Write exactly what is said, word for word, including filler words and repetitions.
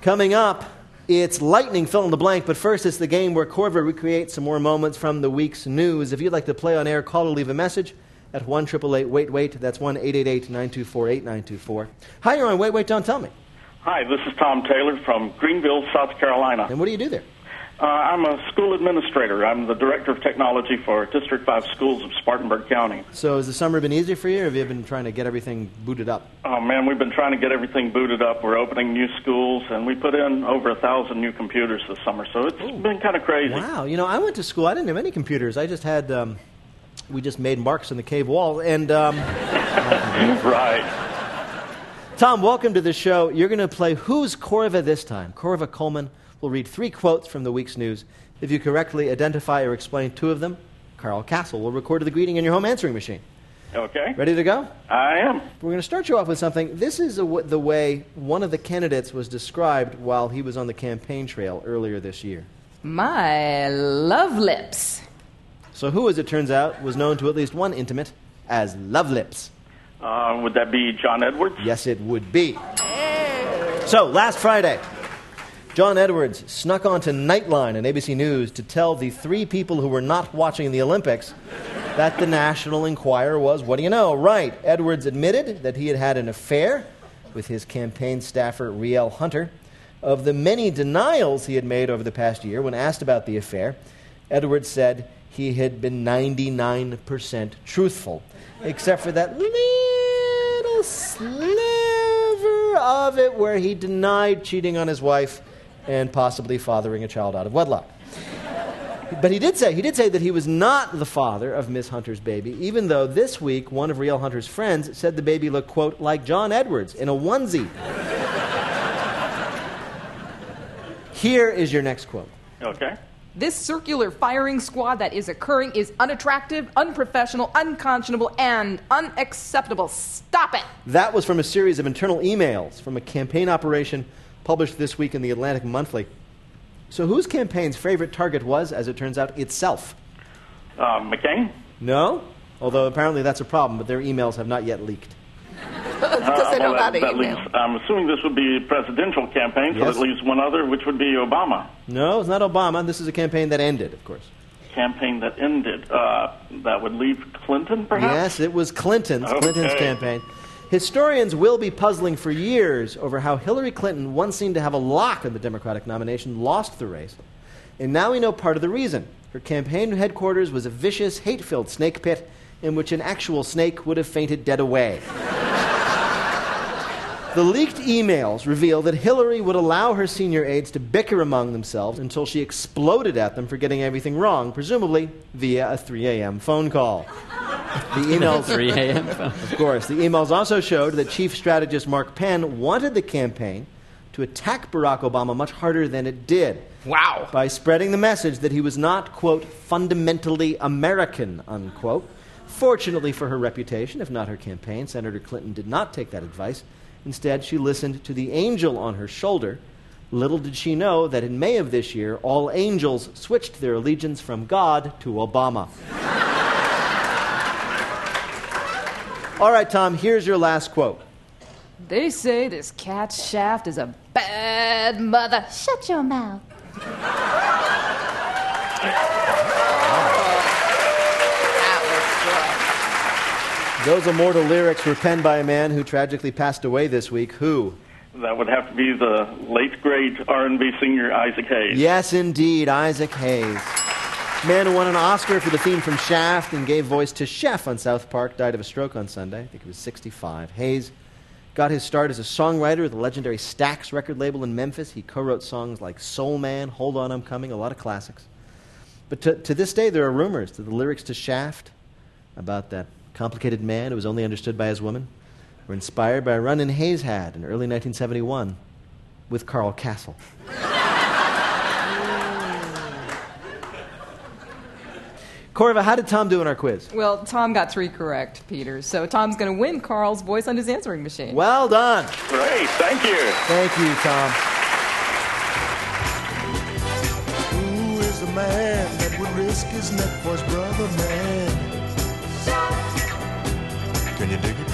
Coming up, it's lightning fill in the blank, but first it's the game where Corva recreates some more moments from the week's news. If you'd like to play on air, call or leave a message at one eight eight eight wait wait. That's one eight eight eight nine two four eight nine two four. Hi, you're on Wait Wait, Don't Tell Me. Hi, this is Tom Taylor from Greenville, South Carolina. And what do you do there? Uh, I'm a school administrator. I'm the director of technology for District five schools of Spartanburg County. So has the summer been easy for you, or have you been trying to get everything booted up? Oh, man, we've been trying to get everything booted up. We're opening new schools, and we put in over a thousand new computers this summer, so it's Ooh. been kind of crazy. Wow. You know, I went to school. I didn't have any computers. I just had, um, we just made marks in the cave wall, and... Um, right. Tom, welcome to the show. You're going to play Who's Corva this time? Corva Coleman will read three quotes from the week's news. If you correctly identify or explain two of them, Carl Castle will record the greeting in your home answering machine. Okay. Ready to go? I am. We're going to start you off with something. This is a w- the way one of the candidates was described while he was on the campaign trail earlier this year. My love lips. So who, as it turns out, was known to at least one intimate as Love Lips? Uh, would that be John Edwards? Yes, it would be. So, last Friday, John Edwards snuck onto Nightline and A B C News to tell the three people who were not watching the Olympics that the National Enquirer was, what do you know, right. Edwards admitted that he had had an affair with his campaign staffer, Riel Hunter. Of the many denials he had made over the past year, when asked about the affair, Edwards said he had been ninety-nine percent truthful, except for that little sliver of it where he denied cheating on his wife and possibly fathering a child out of wedlock. But he did say he did say that he was not the father of Miss Hunter's baby, even though this week one of Riel Hunter's friends said the baby looked, quote, like John Edwards in a onesie. Here is your next quote. Okay. This circular firing squad that is occurring is unattractive, unprofessional, unconscionable, and unacceptable. Stop it! That was from a series of internal emails from a campaign operation published this week in the Atlantic Monthly. So whose campaign's favorite target was, as it turns out, itself? Uh, McCain? No, although apparently that's a problem, but their emails have not yet leaked. Because uh, they don't well, have that, that email. leaves, I'm assuming this would be a presidential campaign, so Yes. that leaves one other, which would be Obama. No, it's not Obama. This is a campaign that ended, of course. Campaign that ended. Uh, that would leave Clinton, perhaps? Yes, it was Clinton's, Okay. Clinton's campaign. Historians will be puzzling for years over how Hillary Clinton, once seemed to have a lock on the Democratic nomination, lost the race. And now we know part of the reason. Her campaign headquarters was a vicious, hate-filled snake pit in which an actual snake would have fainted dead away. The leaked emails reveal that Hillary would allow her senior aides to bicker among themselves until she exploded at them for getting everything wrong, presumably via a three a.m. phone call. The emails, three a.m. phone. Of course, the emails also showed that chief strategist Mark Penn wanted the campaign to attack Barack Obama much harder than it did. Wow. By spreading the message that he was not, quote, fundamentally American, unquote. Fortunately for her reputation, if not her campaign, Senator Clinton did not take that advice. Instead, she listened to the angel on her shoulder. Little did she know that in May of this year, all angels switched their allegiance from God to Obama. All right, Tom, here's your last quote. They say this cat Shaft is a bad mother. Shut your mouth. Those immortal lyrics were penned by a man who tragically passed away this week. Who? That would have to be the late, great R and B singer Isaac Hayes. Yes, indeed, Isaac Hayes. Man who won an Oscar for the theme from Shaft and gave voice to Chef on South Park died of a stroke on Sunday. I think he was sixty-five. Hayes got his start as a songwriter at the legendary Stax record label in Memphis. He co-wrote songs like Soul Man, Hold On, I'm Coming, a lot of classics. But to, to this day, there are rumors that the lyrics to Shaft about that complicated man who was only understood by his woman were inspired by a run-in Hayes had in early nineteen seventy-one with Carl Castle. Corva, how did Tom do in our quiz? Well, Tom got three correct, Peter. So Tom's going to win Carl's voice on his answering machine. Well done. Great, thank you. Thank you, Tom. Who is the man that would risk his neck for his brother, man? Can you dig it?